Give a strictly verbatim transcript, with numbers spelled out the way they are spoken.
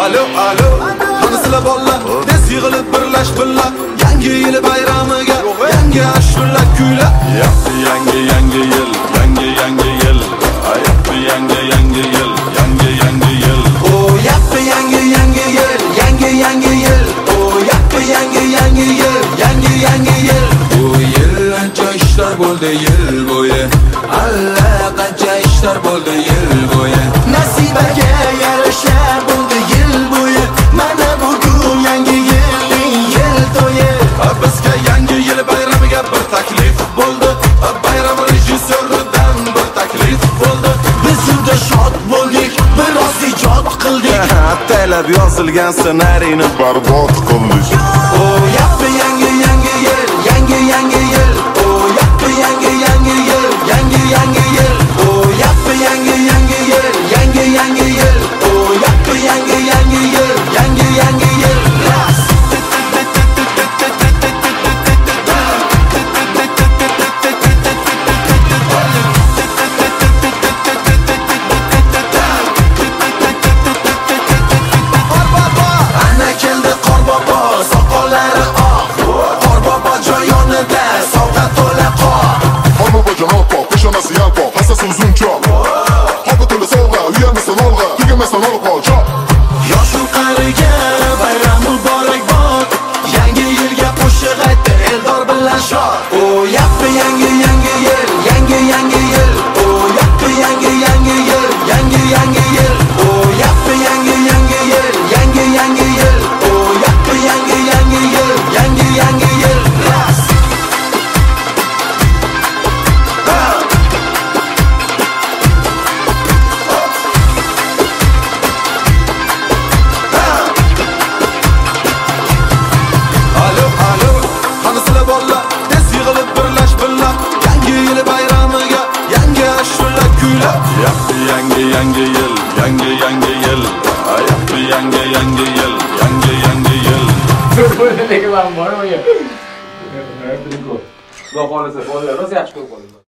Alo alo qanisizlar bolalar tez yig'ilib birlash billa yangi yil bayramiga yangi ashula kuyla yapti yangi yangi yil yangi yangi yil yapti yangi yangi yil yangi yangi yil oh yapti yangi yangi yil yangi yangi yil oh yapti yangi yangi yil yangi yangi yil bu yil ancha ishlar bo'ldi yil bo'yi alla qancha ishlar bo'ldi yil bo'yi nasibaga yarasha bo'ldi yil bo'yi mana bugun yangi yilning yil to'yi bizga yangi yil bayramiga bir taklif bo'ldi bayram rejissyoridan bir taklif bo'ldi biz juda shod bo'ldik biroz ijod qildik ataylab yozilgan ssenariyni barbod qildik oh yapti yangi yangi yil yangi yangi yil oh yapti yangi yangi yil yangi yangi yil oh yapti yangi yangi yil yangi yangi yil oh yapti yangi yangi yil yangi yangi yil ana keldi qorbobo soqollari oq qorbobo joy yonida sovg'a to'la qor qorbobo janob pok peshonasi yalpoq hassasi uzun chop qopi to'la sovg'a uyalmasdan olg'a tugamasdan olib qol chop yoshu qariga bayram muborak bor yangi yilga qo'shiq aytdi Eldor bilan shod oh yapti yangi yangi yil yangi yangi yil oh yapti yangi yangi yil yangi yangi yil oh yapti yangi yangi yil yangi yangi yil oh yapti yangi yangi yil yangi yangi yil ras alo alo qanisizlar bolalar tez yig'ilib birlash billa yangi yil bayramiga yangi ashula kuyla yapti yangi yangi yil yangi yangi yil yapti yangi yangi yil yangi yangi yil Lekin men bormayman. Xudo xolisa bolalar rosa yaxshi ko'rib qoldim.